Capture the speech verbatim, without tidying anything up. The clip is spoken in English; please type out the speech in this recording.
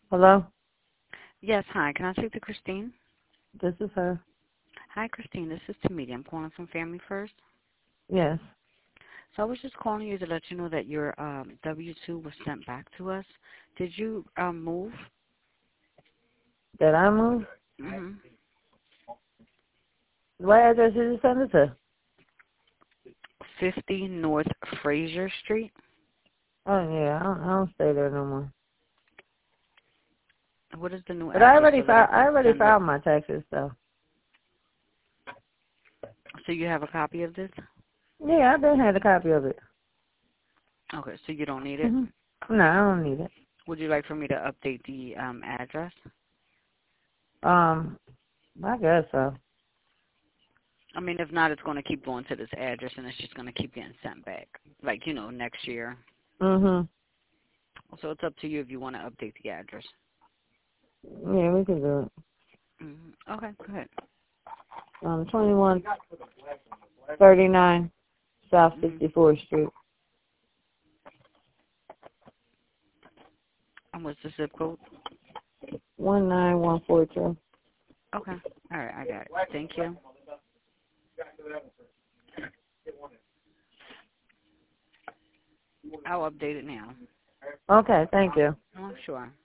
Hello? Yes, hi. Can I speak to Christine? This is her. Hi, Christine. This is Tamika. I'm calling from Family First. Yes. So I was just calling you to let you know that your um, W two was sent back to us. Did you um, move? Did I move? Mm-hmm. What address did you send it to? fifty North Fraser Street. Oh, yeah. I don't, I don't stay there no more. What is the new But I address already so that I filed, I can already send it? filed my taxes, so. So you have a copy of this? Yeah, I've been had a copy of it. Okay, so you don't need it? hmm No, I don't need it. Would you like for me to update the um, address? Um, I guess so. I mean, if not, it's going to keep going to this address, and it's just going to keep getting sent back, like, you know, next year. hmm So it's up to you if you want to update the address. Yeah, we can do it. Mm-hmm. Okay, go ahead. Um, twenty-one thirty-nine South Mm-hmm. sixty-fourth Street. And what's the zip code? one nine one four two. Okay. All right, I got it. Thank you. I'll update it now. Okay, thank you. Oh, sure.